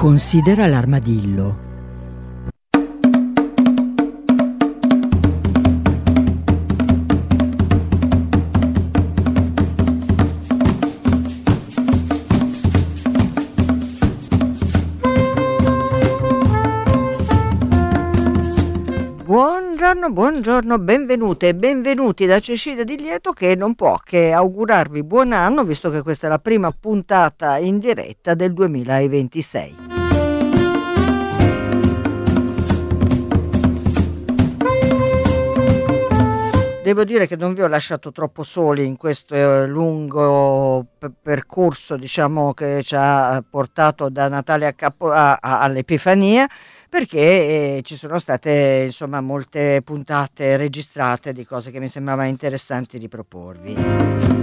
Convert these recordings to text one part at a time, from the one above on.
Considera l'armadillo. Buongiorno, benvenute e benvenuti da Cecilia Di Lieto, che non può che augurarvi buon anno, visto che questa è la prima puntata in diretta del 2026. Devo dire che non vi ho lasciato troppo soli in questo lungo percorso, diciamo, che ci ha portato da Natale all'Epifania, perché ci sono state insomma molte puntate registrate di cose che mi sembrava interessanti di proporvi.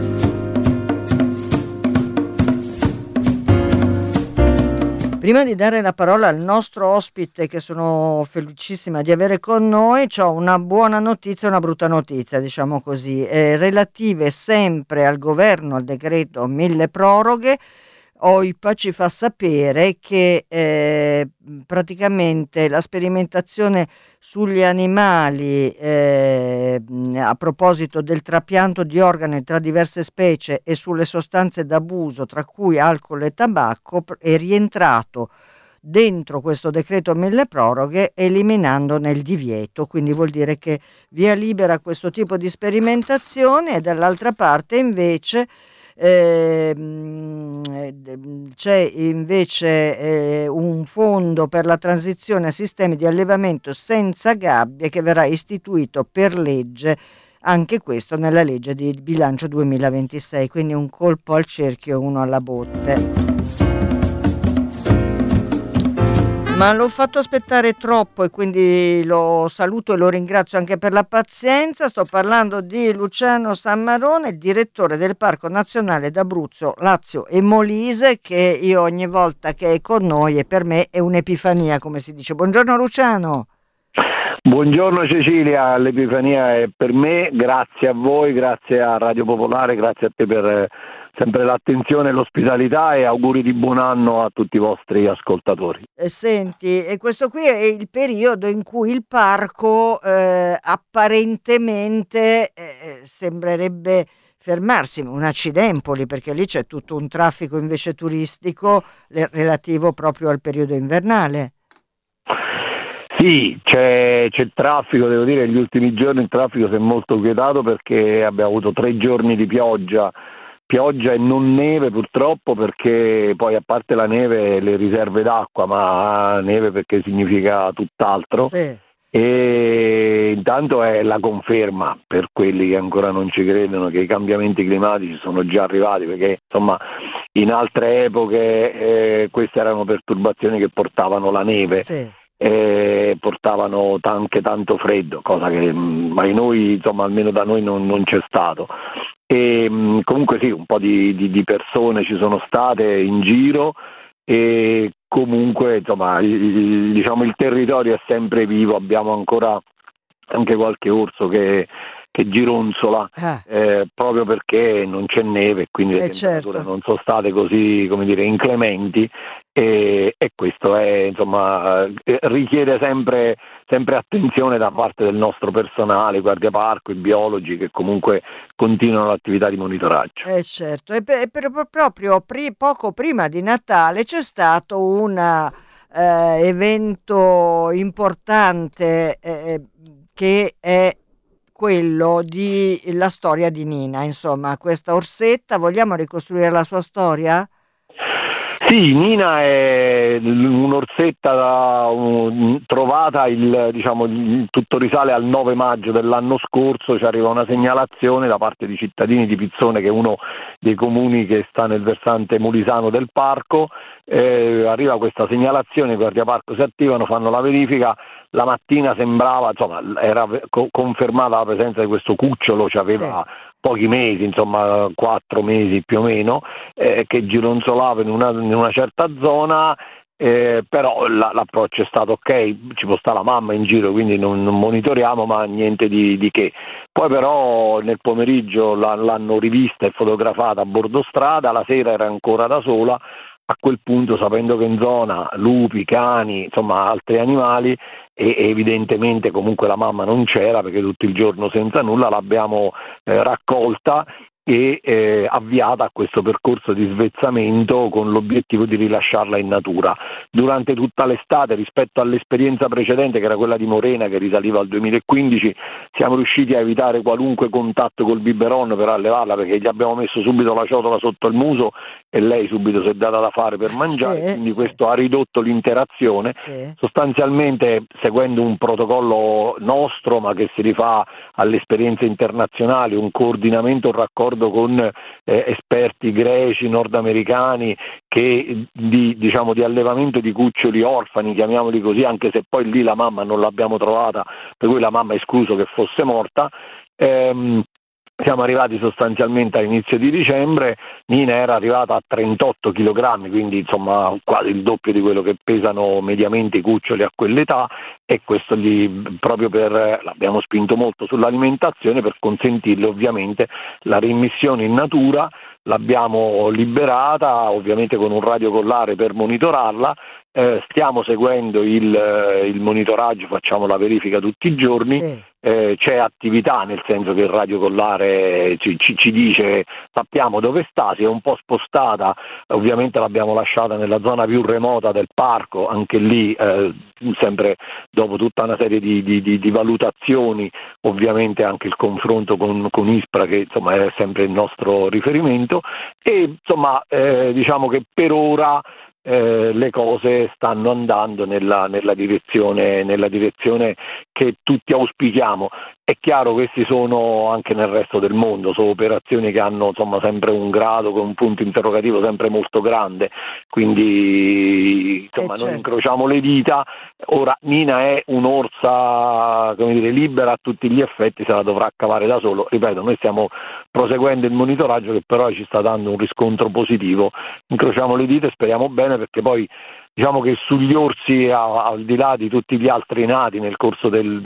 Prima di dare la parola al nostro ospite, che sono felicissima di avere con noi, c'ho una buona notizia e una brutta notizia, diciamo così, relative sempre al governo, al decreto mille proroghe. OIPA ci fa sapere che praticamente la sperimentazione sugli animali a proposito del trapianto di organi tra diverse specie e sulle sostanze d'abuso, tra cui alcol e tabacco, è rientrato dentro questo decreto mille proroghe, eliminandone il divieto. Quindi vuol dire che via libera a questo tipo di sperimentazione, e dall'altra parte invece c'è invece un fondo per la transizione a sistemi di allevamento senza gabbie, che verrà istituito per legge, anche questo nella legge di bilancio 2026, quindi un colpo al cerchio e uno alla botte. Ma l'ho fatto aspettare troppo e quindi lo saluto e lo ringrazio anche per la pazienza. Sto parlando di Luciano Sammarone, il direttore del Parco Nazionale d'Abruzzo, Lazio e Molise, che io ogni volta che è con noi, e per me è un'epifania, come si dice. Buongiorno Luciano. Buongiorno Cecilia, l'epifania è per me, grazie a voi, grazie a Radio Popolare, grazie a te per sempre l'attenzione e l'ospitalità, e auguri di buon anno a tutti i vostri ascoltatori. Senti, e questo qui è il periodo in cui il parco apparentemente sembrerebbe fermarsi, un accidempoli, perché lì c'è tutto un traffico invece turistico relativo proprio al periodo invernale. Sì, c'è traffico, devo dire, negli ultimi giorni il traffico si è molto quietato, perché abbiamo avuto 3 giorni di pioggia e non neve purtroppo, perché poi a parte la neve le riserve d'acqua, ma neve perché significa tutt'altro. Sì. E intanto è la conferma per quelli che ancora non ci credono che i cambiamenti climatici sono già arrivati, perché insomma in altre epoche queste erano perturbazioni che portavano la neve. Sì. Portavano anche tanto freddo, cosa che mai noi, insomma, almeno da noi non c'è stato. E comunque sì, un po' di persone ci sono state in giro, e comunque insomma diciamo il territorio è sempre vivo, abbiamo ancora anche qualche orso che gironzola, proprio perché non c'è neve, e quindi le temperature non sono state così, come dire, inclementi, e questo è, insomma, richiede sempre attenzione da parte del nostro personale, i guardiaparco, i biologi, che comunque continuano l'attività di monitoraggio. Certo, e proprio poco prima di Natale c'è stato un evento importante che è quello di la storia di Nina, insomma, questa orsetta. Vogliamo ricostruire la sua storia? Sì, Nina è un'orsetta trovata, tutto risale al 9 maggio dell'anno scorso. Ci arriva una segnalazione da parte di cittadini di Pizzone, che è uno dei comuni che sta nel versante molisano del parco. Arriva questa segnalazione, i guardiaparco si attivano, fanno la verifica. La mattina sembrava, insomma, era confermata la presenza di questo cucciolo, aveva pochi mesi, insomma 4 mesi più o meno, che gironzolava in una certa zona, però l'approccio è stato ok, ci può stare la mamma in giro, quindi non monitoriamo, ma niente di che. Poi però nel pomeriggio l'hanno rivista e fotografata a bordo strada, la sera era ancora da sola. a quel punto, sapendo che in zona lupi, cani, insomma altri animali, e evidentemente comunque la mamma non c'era perché tutto il giorno senza nulla, l'abbiamo raccolta e avviata a questo percorso di svezzamento con l'obiettivo di rilasciarla in natura. Durante tutta l'estate, rispetto all'esperienza precedente che era quella di Morena che risaliva al 2015, siamo riusciti a evitare qualunque contatto col biberon per allevarla, perché gli abbiamo messo subito la ciotola sotto il muso e lei subito si è data da fare per mangiare, quindi questo ha ridotto l'interazione, sostanzialmente seguendo un protocollo nostro ma che si rifà alle esperienze internazionali, un coordinamento, un raccordo con esperti greci, nordamericani, che di allevamento di cuccioli orfani, chiamiamoli così, anche se poi lì la mamma non l'abbiamo trovata, per cui la mamma ha escluso che fosse morta. Siamo arrivati sostanzialmente all'inizio di dicembre, Nina era arrivata a 38 kg, quindi insomma quasi il doppio di quello che pesano mediamente i cuccioli a quell'età, e questo l'abbiamo spinto molto sull'alimentazione per consentirle ovviamente la reimmissione in natura. L'abbiamo liberata ovviamente con un radiocollare per monitorarla. Stiamo seguendo il monitoraggio, facciamo la verifica tutti i giorni, c'è attività, nel senso che il radiocollare ci dice, sappiamo dove sta, si è un po' spostata, ovviamente l'abbiamo lasciata nella zona più remota del parco, anche lì sempre dopo tutta una serie di valutazioni, ovviamente anche il confronto con ISPRA, che insomma è sempre il nostro riferimento, e insomma diciamo che per ora le cose stanno andando nella direzione che tutti auspichiamo. È chiaro, questi sono anche nel resto del mondo, sono operazioni che hanno insomma sempre un grado con un punto interrogativo sempre molto grande, quindi insomma noi incrociamo le dita. Ora Nina è un'orsa, come dire, libera a tutti gli effetti, se la dovrà cavare da solo. Ripeto, noi stiamo proseguendo il monitoraggio che però ci sta dando un riscontro positivo, incrociamo le dita e speriamo bene, perché poi diciamo che sugli orsi, al di là di tutti gli altri nati nel corso del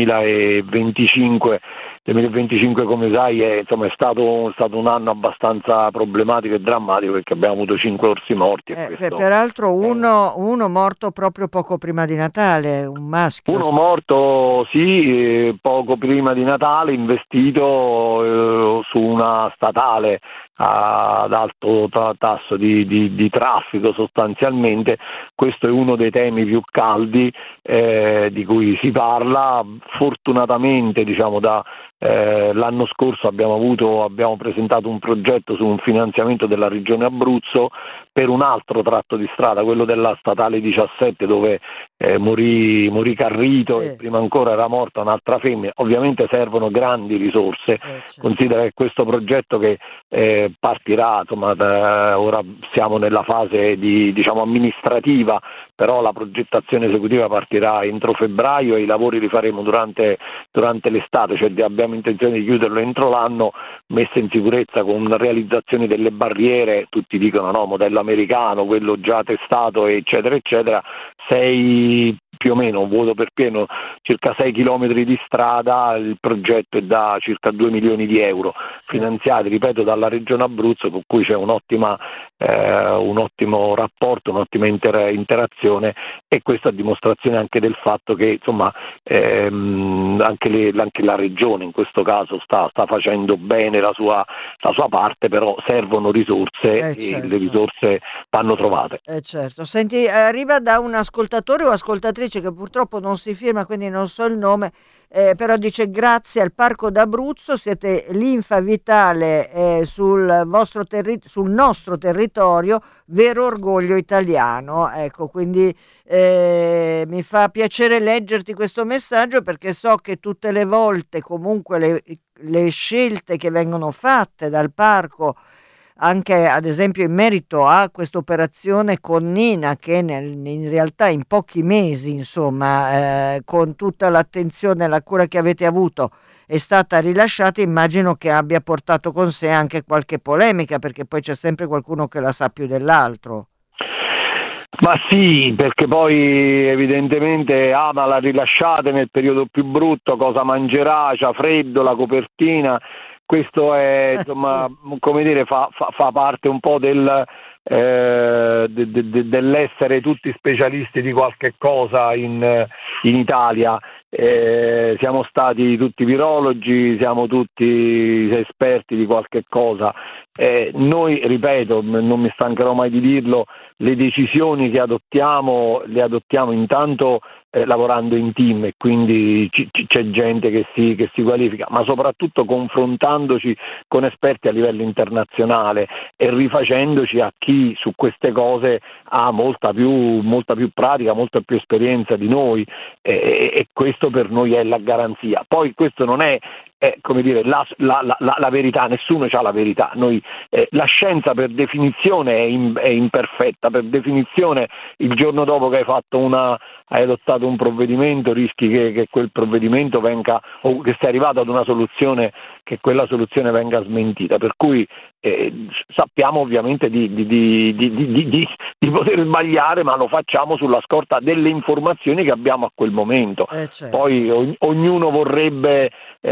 2025, come sai, è stato un anno abbastanza problematico e drammatico, perché abbiamo avuto 5 orsi morti. Peraltro uno morto proprio poco prima di Natale, un maschio. Uno morto, sì, poco prima di Natale, investito su una statale ad alto tasso di traffico sostanzialmente. Questo è uno dei temi più caldi di cui si parla. Fortunatamente l'anno scorso abbiamo presentato un progetto su un finanziamento della Regione Abruzzo per un altro tratto di strada, quello della statale 17, dove morì Carrito, e prima ancora era morta un'altra femmina. Ovviamente servono grandi risorse. Considera che questo progetto che partirà, ora siamo nella fase amministrativa, però la progettazione esecutiva partirà entro febbraio e i lavori li faremo durante l'estate, cioè abbiamo intenzione di chiuderlo entro l'anno, messa in sicurezza con realizzazione delle barriere, tutti dicono no, modello americano, quello già testato eccetera eccetera, più o meno, vuoto per pieno, circa 6 chilometri di strada. Il progetto è da circa 2 milioni di euro, finanziati, ripeto, dalla Regione Abruzzo, con cui c'è un ottimo rapporto, un'ottima interazione, e questo a dimostrazione anche del fatto che anche la Regione in questo caso sta facendo bene la sua parte, però servono risorse e le risorse vanno trovate. Certo. Senti, arriva da un ascoltatore o ascoltatrice che purtroppo non si firma, quindi non so il nome, però dice: grazie al Parco d'Abruzzo siete linfa vitale sul nostro territorio, vero orgoglio italiano. Ecco, quindi mi fa piacere leggerti questo messaggio, perché so che tutte le volte comunque le scelte che vengono fatte dal parco, anche ad esempio in merito a questa operazione con Nina, che in realtà in pochi mesi, con tutta l'attenzione e la cura che avete avuto, è stata rilasciata, immagino che abbia portato con sé anche qualche polemica, perché poi c'è sempre qualcuno che la sa più dell'altro. Ma sì, perché poi evidentemente ma la rilasciate nel periodo più brutto, cosa mangerà, c'ha freddo, la copertina. Questo è, come dire, fa parte un po' del dell'essere tutti specialisti di qualche cosa in Italia. Siamo stati tutti virologi, siamo tutti esperti di qualche cosa. Noi, ripeto, non mi stancherò mai di dirlo, le decisioni che adottiamo le adottiamo intanto lavorando in team, e quindi c'è gente che si qualifica, ma soprattutto confrontandoci con esperti a livello internazionale e rifacendoci a chi su queste cose ha molta più pratica, molta più esperienza di noi, e questo per noi è la garanzia. Poi questo non è come dire, la verità, nessuno ha la verità. La scienza per definizione è imperfetta, per definizione il giorno dopo che hai adottato un provvedimento rischi che quel provvedimento venga, o che sei arrivato ad una soluzione, che quella soluzione venga smentita, per cui sappiamo ovviamente di poter sbagliare, ma lo facciamo sulla scorta delle informazioni che abbiamo a quel momento. Certo. Poi ognuno vorrebbe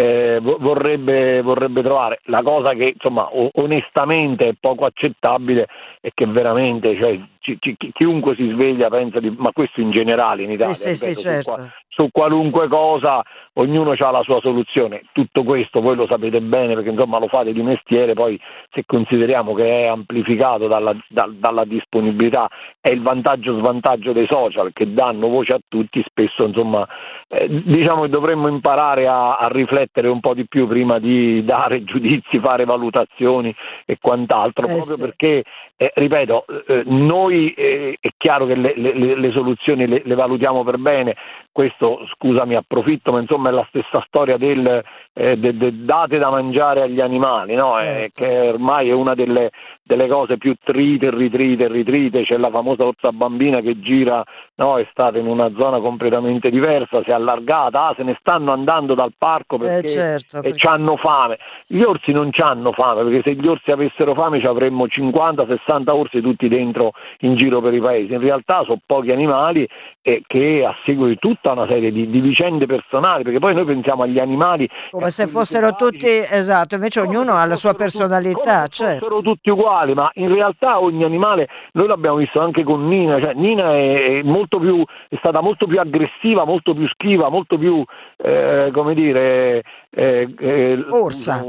trovare la cosa che, insomma, onestamente è poco accettabile, è che veramente, cioè, chiunque si sveglia pensa ma questo in generale in Italia, ripeto, certo. su qualunque cosa ognuno ha la sua soluzione. Tutto questo voi lo sapete bene, perché insomma lo fate di mestiere. Poi, se consideriamo che è amplificato dalla disponibilità, è il vantaggio-svantaggio dei social che danno voce a tutti, spesso insomma diciamo che dovremmo imparare a riflettere un po' di più prima di dare giudizi, fare valutazioni e quant'altro, proprio perché ripeto, noi è chiaro che le soluzioni le valutiamo per bene. Questo, scusami, approfitto, ma insomma è la stessa storia del date da mangiare agli animali, no? Che ormai è una delle cose più trite e ritrite. C'è la famosa orsa bambina che gira, no? È stata in una zona completamente diversa, si è allargata, se ne stanno andando dal parco perché c'hanno fame. Gli orsi non c'hanno fame, perché se gli orsi avessero fame ci avremmo 50-60 orsi tutti dentro in giro per i paesi. In realtà sono pochi animali che a seguito di tutta una serie di vicende personali, perché poi noi pensiamo agli animali come se fossero tutti, esatto, invece ognuno ha la sua personalità, certo. Sono tutti uguali, ma in realtà ogni animale, noi l'abbiamo visto anche con Nina, cioè Nina è stata molto più aggressiva, molto più schiva, molto più come dire orsa,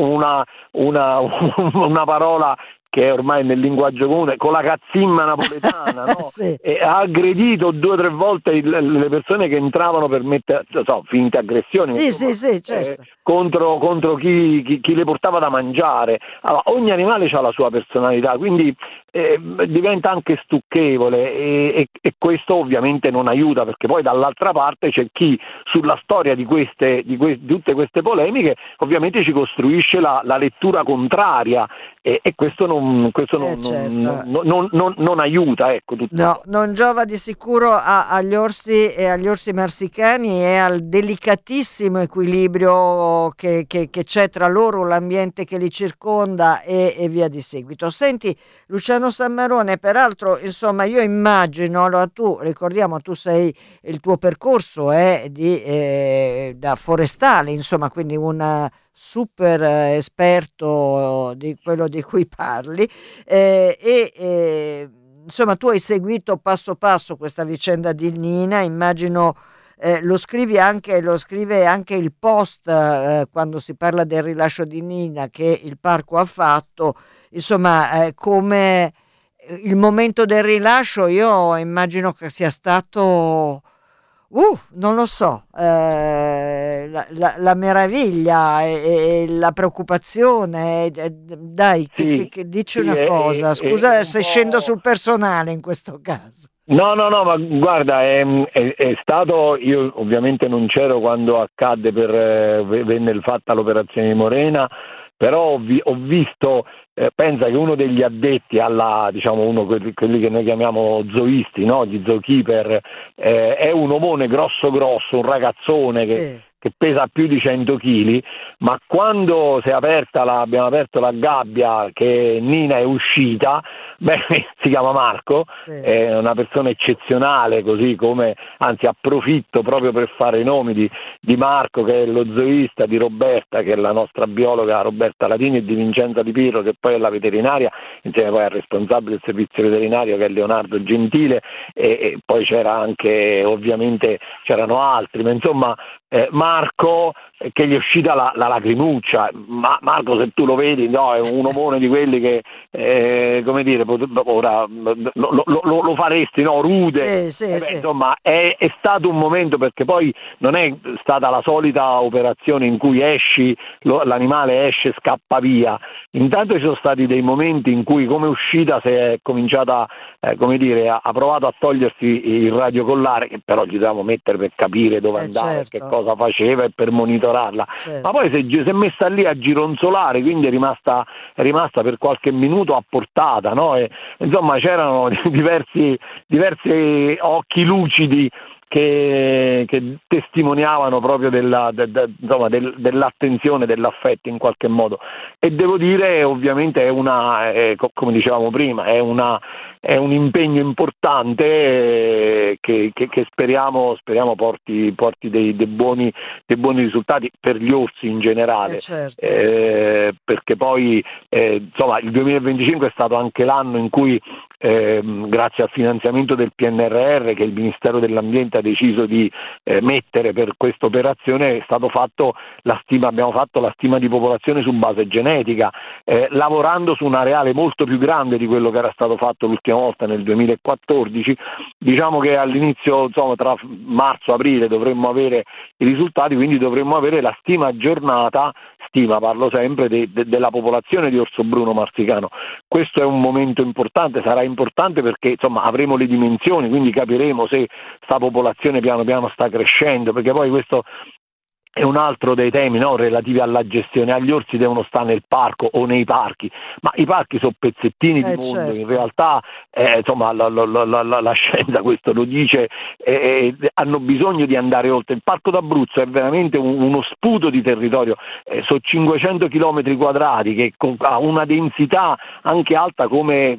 una parola che è ormai nel linguaggio comune, con la cazzimma napoletana, no? Sì. E ha aggredito 2 o 3 volte le persone che entravano per mettere, finte aggressioni, sì, certo. contro chi le portava da mangiare. Allora, ogni animale ha la sua personalità, quindi diventa anche stucchevole, e questo ovviamente non aiuta, perché poi dall'altra parte c'è chi sulla storia di tutte queste polemiche ovviamente ci costruisce la lettura contraria, e questo non aiuta, ecco, no, non giova di sicuro agli orsi e agli orsi marsicani e al delicatissimo equilibrio che c'è tra loro, l'ambiente che li circonda e via di seguito. Senti, Luciano Sammarone, peraltro, insomma, io immagino, allora tu sei, il tuo percorso è da forestale, insomma, quindi un super esperto di quello di cui parli, insomma tu hai seguito passo passo questa vicenda di Nina, immagino lo scrive anche il Post quando si parla del rilascio di Nina che il parco ha fatto, insomma come il momento del rilascio io immagino che sia stato non lo so, la meraviglia e la preoccupazione, dai, sì, che dici una cosa, scusa se scendo sul personale in questo caso. No, ma guarda, è stato, io ovviamente non c'ero quando accadde, venne fatta l'operazione di Morena, però ho visto, pensa che uno degli addetti quelli che noi chiamiamo zooisti, no? Gli zookeeper, è un omone grosso, un ragazzone che pesa più di 100 kg, ma quando abbiamo aperto la gabbia che Nina è uscita, si chiama Marco, Sì. è una persona eccezionale, così come, anzi approfitto proprio per fare i nomi di Marco, che è lo zooista, di Roberta, che è la nostra biologa Roberta Latini, e di Vincenza Di Pirro, che poi è la veterinaria, insieme poi al responsabile del servizio veterinario, che è Leonardo Gentile, e poi c'era anche, ovviamente c'erano altri, ma insomma Marco, che gli è uscita la lacrimuccia. Marco, se tu lo vedi, no, è un omone di quelli che come dire, ora lo faresti, no, rude. Sì. Insomma, è stato un momento, perché poi non è stata la solita operazione in cui l'animale esce, scappa via. Intanto ci sono stati dei momenti in cui, come uscita, si è cominciata, come dire, ha provato a togliersi il radiocollare, che però gli dovevamo mettere per capire dove andava, certo. che cosa faceva, e per monitorarla. Certo. Ma poi si è messa lì a gironzolare, quindi è rimasta per qualche minuto a portata, no? E, insomma, c'erano diversi occhi lucidi che testimoniavano proprio dell'attenzione, dell'affetto in qualche modo. E devo dire, ovviamente come dicevamo prima, è un impegno importante che speriamo porti dei buoni risultati per gli orsi in generale, certo. perché poi insomma il 2025 è stato anche l'anno in cui, grazie al finanziamento del PNRR che il Ministero dell'Ambiente ha deciso di mettere per questa operazione, abbiamo fatto la stima di popolazione su base genetica, lavorando su un areale molto più grande di quello che era stato fatto l'ultima volta nel 2014. Diciamo che all'inizio, insomma, tra marzo e aprile dovremmo avere i risultati, quindi dovremmo avere la stima aggiornata, parlo sempre della popolazione di orso bruno marsicano. Questo è un momento importante, sarà importante perché, insomma, avremo le dimensioni, quindi capiremo se sta popolazione piano piano sta crescendo, perché poi questo è un altro dei temi, no, relativi alla gestione. Agli orsi devono stare nel parco o nei parchi, ma i parchi sono pezzettini di mondo, certo. In realtà insomma la scienza questo lo dice, hanno bisogno di andare oltre. Il Parco d'Abruzzo è veramente uno sputo di territorio, sono 500 km quadrati, che ha una densità anche alta come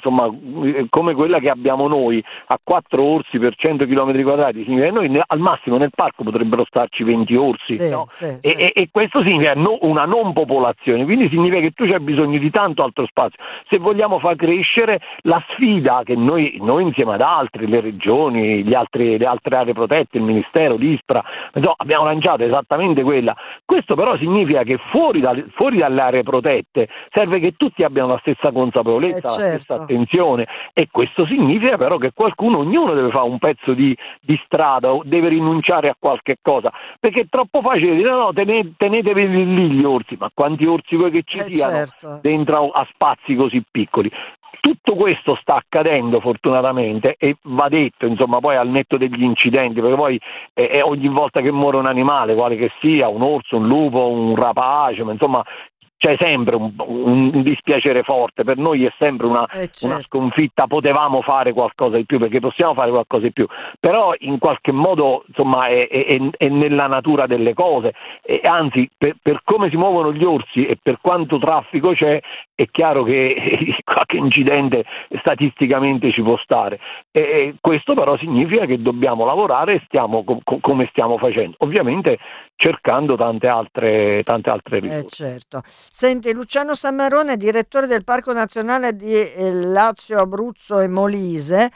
quella che abbiamo noi, a 4 orsi per 100 km quadrati. Significa che noi al massimo nel parco potrebbero starci 20 orsi. Sì, no? sì. E questo significa una non popolazione, quindi significa che tu c'hai bisogno di tanto altro spazio. Se vogliamo far crescere, la sfida che noi insieme ad altri, le regioni, le altre aree protette, il Ministero, l'ISPRA, abbiamo lanciato esattamente quella. Questo però significa che fuori dalle aree protette serve che tutti abbiano la stessa consapevolezza, la stessa attenzione, e questo significa però che ognuno deve fare un pezzo di strada, o deve rinunciare a qualche cosa, perché è troppo facile dire no, tenetevi lì gli orsi, ma quanti orsi vuoi che ci siano dentro a spazi così piccoli? Tutto questo sta accadendo fortunatamente, e va detto, insomma, poi al netto degli incidenti, perché poi ogni volta che muore un animale, quale che sia, un orso, un lupo, un rapace, ma insomma c'è sempre un dispiacere forte. Per noi è sempre una sconfitta. Potevamo fare qualcosa di più, perché possiamo fare qualcosa di più, però in qualche modo, insomma, è nella natura delle cose, e anzi per come si muovono gli orsi e per quanto traffico c'è, è chiaro che qualche incidente statisticamente ci può stare, e questo però significa che dobbiamo lavorare, e stiamo come stiamo facendo, ovviamente cercando tante altre risorse. Certo. Senti, Luciano Sammarone, direttore del Parco Nazionale di Lazio, Abruzzo e Molise,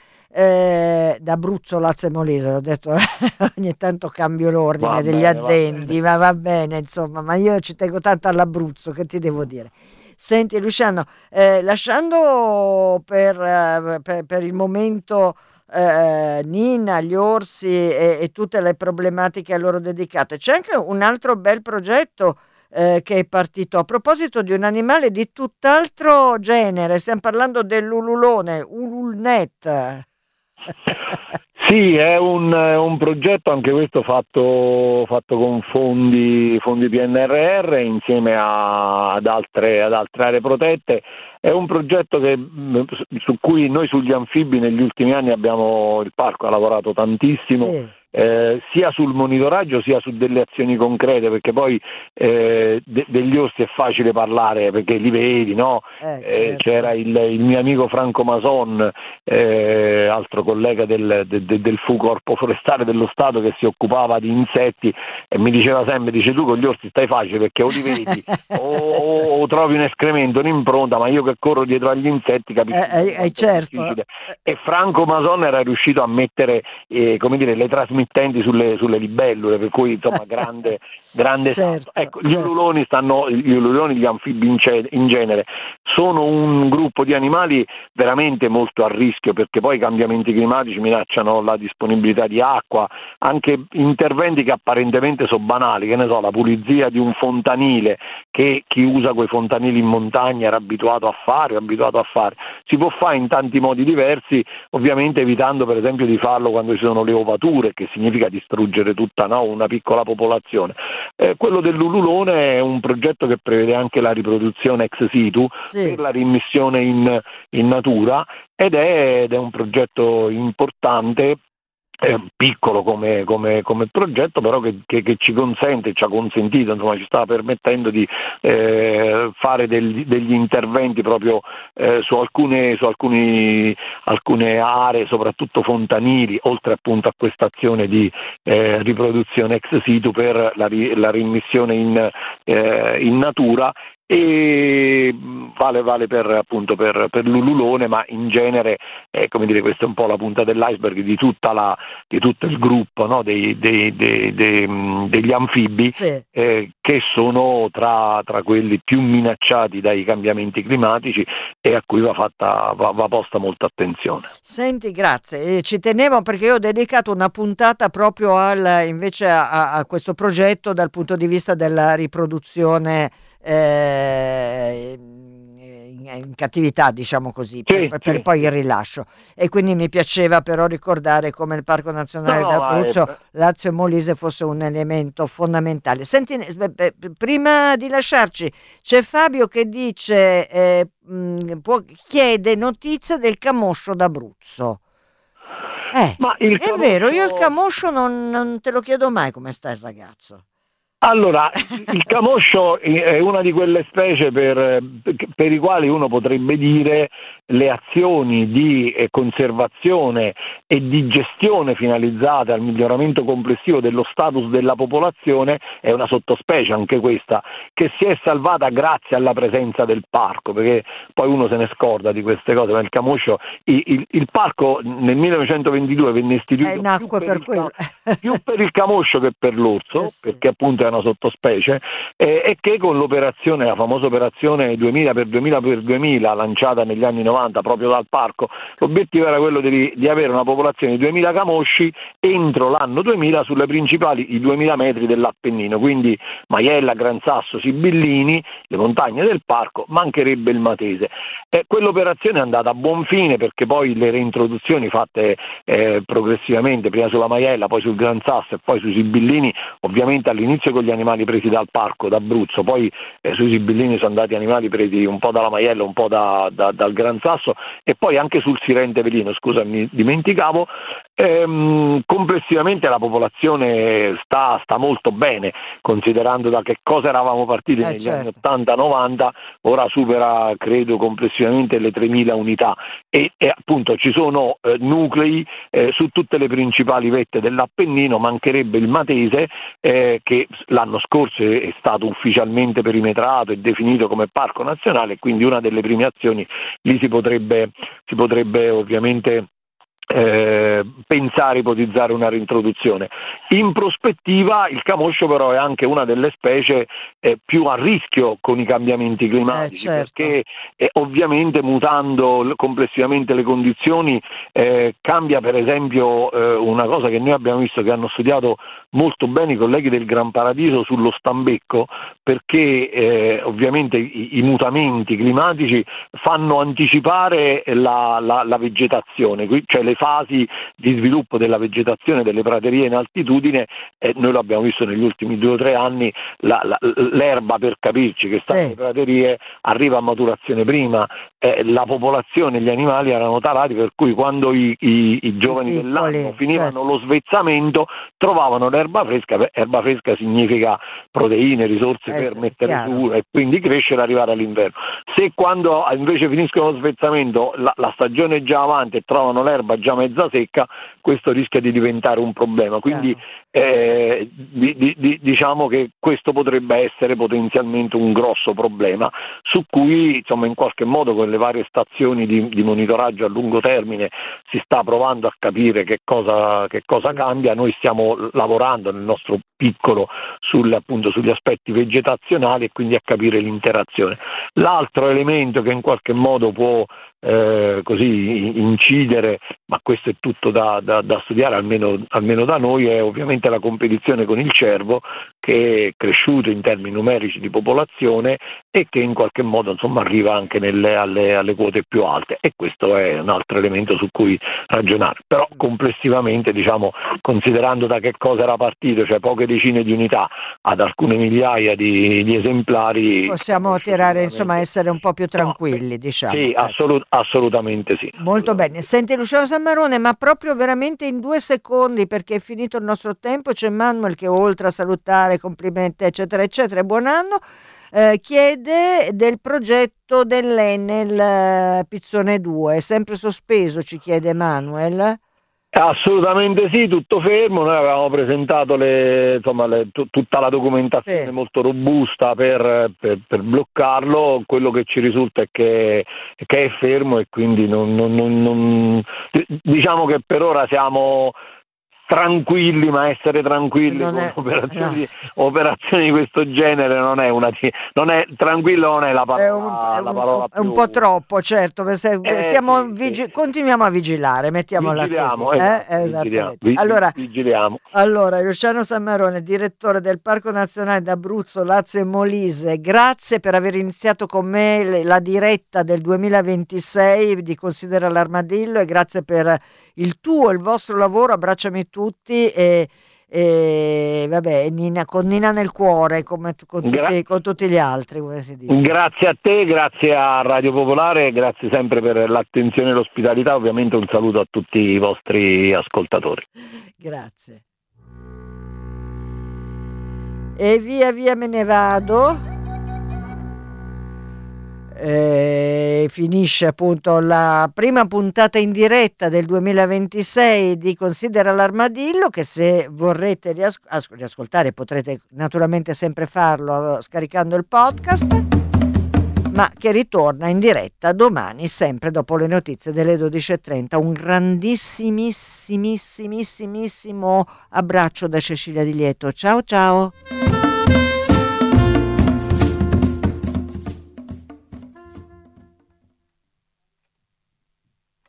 d'Abruzzo, Lazio e Molise, l'ho detto, ogni tanto cambio l'ordine degli addendi, ma va bene, insomma, ma io ci tengo tanto all'Abruzzo, che ti devo dire. Senti Luciano, lasciando per il momento Nina, gli orsi e tutte le problematiche a loro dedicate, c'è anche un altro bel progetto che è partito a proposito di un animale di tutt'altro genere. Stiamo parlando dell'ululone, Ululnet. Sì, è un progetto anche questo fatto con fondi PNRR insieme ad altre aree protette. È un progetto su cui noi sugli anfibi negli ultimi anni il parco ha lavorato tantissimo. Sì. sia sul monitoraggio sia su delle azioni concrete, perché poi degli orsi è facile parlare perché li vedi, no? Certo. C'era il mio amico Franco Mason, altro collega del FU Corpo Forestale dello Stato, che si occupava di insetti, e mi diceva sempre, dice: tu con gli orsi stai facile perché o li vedi o trovi un escremento, un'impronta, ma io che corro dietro agli insetti capisco quanto certo. è difficile. E Franco Mason era riuscito a mettere come dire, le trasmittenti sulle libellule, per cui insomma grande certo, ecco, gli ululoni, gli anfibi in genere sono un gruppo di animali veramente molto a rischio, perché poi i cambiamenti climatici minacciano la disponibilità di acqua, anche interventi che apparentemente sono banali, che ne so, la pulizia di un fontanile, che chi usa quei fontanili in montagna era abituato a fare, si può fare in tanti modi diversi, ovviamente evitando per esempio di farlo quando ci sono le ovature, che significa distruggere tutta, no, una piccola popolazione. Quello dell'ululone è un progetto che prevede anche la riproduzione ex situ, per la rimmissione in natura, ed è un progetto importante, piccolo come progetto, però che ci consente, ci ha consentito, insomma ci sta permettendo di fare degli interventi proprio su alcune aree, soprattutto fontanili, oltre appunto a questa azione di riproduzione ex situ per la rimmissione in natura. E vale per appunto per l'ululone, ma in genere come dire, questa è un po' la punta dell'iceberg di tutto il gruppo, no, degli anfibi, che sono tra quelli più minacciati dai cambiamenti climatici e a cui va posta molta attenzione. Senti, grazie, ci tenevo perché io ho dedicato una puntata proprio invece a questo progetto dal punto di vista della riproduzione in cattività, diciamo così, per poi il rilascio, e quindi mi piaceva però ricordare come il Parco Nazionale d'Abruzzo, Lazio e Molise fosse un elemento fondamentale. Senti, prima di lasciarci c'è Fabio che dice chiede notizie del camoscio d'Abruzzo. Ma è vero, io il camoscio non te lo chiedo mai come sta il ragazzo. Allora, il camoscio è una di quelle specie per i quali uno potrebbe dire le azioni di conservazione e di gestione finalizzate al miglioramento complessivo dello status della popolazione è una sottospecie anche questa, che si è salvata grazie alla presenza del parco, perché poi uno se ne scorda di queste cose, ma il camoscio, il parco nel 1922 venne istituito più per il camoscio che per l'orso, perché appunto è una sottospecie, e che con l'operazione, la famosa operazione 2000x2000x2000 lanciata negli anni 90 proprio dal parco, l'obiettivo era quello di avere una popolazione di 2000 camosci entro l'anno 2000 sulle principali, i 2000 metri dell'Appennino, quindi Maiella, Gran Sasso, Sibillini, le montagne del parco, mancherebbe il Matese. Quell'operazione è andata a buon fine, perché poi le reintroduzioni fatte progressivamente, prima sulla Maiella, poi sul Gran Sasso e poi sui Sibillini, ovviamente all'inizio con gli animali presi dal parco d'Abruzzo, poi sui Sibillini sono andati animali presi un po' dalla Maiella, un po' dal Gran Sasso, e poi anche sul Sirente Velino, scusa, mi dimenticavo. Complessivamente la popolazione sta molto bene, considerando da che cosa eravamo partiti negli anni 80-90, ora supera credo complessivamente le 3.000 unità, e appunto ci sono nuclei su tutte le principali vette dell'Appennino, mancherebbe il Matese, che l'anno scorso è stato ufficialmente perimetrato e definito come parco nazionale, quindi una delle prime azioni lì si potrebbe ovviamente pensare, ipotizzare una reintroduzione. In prospettiva il camoscio però è anche una delle specie più a rischio con i cambiamenti climatici, perché ovviamente mutando complessivamente le condizioni cambia per esempio una cosa che noi abbiamo visto, che hanno studiato molto bene i colleghi del Gran Paradiso sullo stambecco, perché ovviamente i mutamenti climatici fanno anticipare la vegetazione, cioè le le fasi di sviluppo della vegetazione delle praterie in altitudine, noi lo abbiamo visto negli ultimi 2 o 3 anni, l'erba, per capirci, che sta nelle praterie arriva a maturazione prima, la popolazione, gli animali erano tarati, per cui quando i giovani dell'anno finivano lo svezzamento trovavano l'erba fresca. Erba fresca significa proteine, risorse per mettere su e quindi crescere e arrivare all'inverno. Se quando invece finiscono lo svezzamento la stagione è già avanti e trovano l'erba già mezza secca, questo rischia di diventare un problema. Quindi diciamo che questo potrebbe essere potenzialmente un grosso problema su cui, insomma, in qualche modo con le varie stazioni di monitoraggio a lungo termine si sta provando a capire che cosa cambia. Noi stiamo lavorando nel nostro piccolo appunto sugli aspetti vegetazionali e quindi a capire l'interazione. L'altro elemento che in qualche modo può così incidere, ma questo è tutto da studiare almeno da noi, è ovviamente la competizione con il cervo, che è cresciuto in termini numerici di popolazione e che in qualche modo, insomma, arriva anche alle quote più alte, e questo è un altro elemento su cui ragionare. Però complessivamente, diciamo, considerando da che cosa era partito, cioè poche decine di unità ad alcune migliaia di esemplari, possiamo tirare, insomma, essere un po' più tranquilli, diciamo. Sì, assolutamente sì. Molto bene. Senti, Luciano Sammarone, ma proprio veramente in 2 secondi, perché è finito il nostro tempo, c'è Manuel che, oltre a salutare, complimenti eccetera eccetera e buon anno, chiede del progetto dell'Enel Pizzone 2, è sempre sospeso, ci chiede Manuel. Assolutamente sì, tutto fermo. Noi avevamo presentato tutta la documentazione molto robusta per bloccarlo. Quello che ci risulta è che è fermo, e quindi diciamo che per ora siamo tranquilli, ma essere tranquilli con operazioni di questo genere non è tranquillo, non è la parola è un po' troppo, certo. Continuiamo a vigilare, mettiamola così. Vigiliamo. Allora, Luciano Sammarone, direttore del Parco Nazionale d'Abruzzo, Lazio e Molise, grazie per aver iniziato con me la diretta del 2026 di Considera l'Armadillo, e grazie per il vostro lavoro. Abbracciami tutti e vabbè, con Nina nel cuore, come con tutti gli altri, come si dice. Grazie a te, grazie a Radio Popolare, grazie sempre per l'attenzione e l'ospitalità. Ovviamente un saluto a tutti i vostri ascoltatori. Grazie. E via me ne vado. Finisce appunto la prima puntata in diretta del 2026 di Considera l'Armadillo, che se vorrete riascoltare potrete naturalmente sempre farlo scaricando il podcast, ma che ritorna in diretta domani, sempre dopo le notizie delle 12:30. Un grandissimissimo abbraccio da Cecilia Di Lieto. Ciao ciao.